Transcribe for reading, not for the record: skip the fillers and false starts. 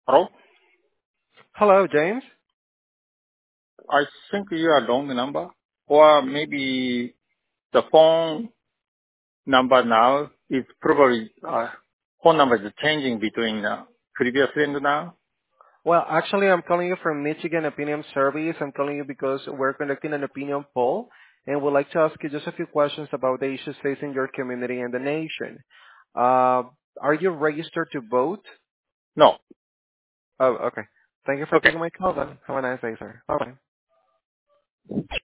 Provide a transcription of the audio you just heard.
Hello? Hello, James. I think you are wrong number, or maybe the phone number now is probably phone number is changing between previous and now. Well, actually, I'm calling you from Michigan Opinion Service. I'm calling you because we're conducting an opinion poll, and would like to ask you just a few questions about the issues facing your community and the nation. Uh, are you registered to vote? No. Oh, okay. Thank you for Okay. taking my call, then. Have a nice day, sir. Bye-bye.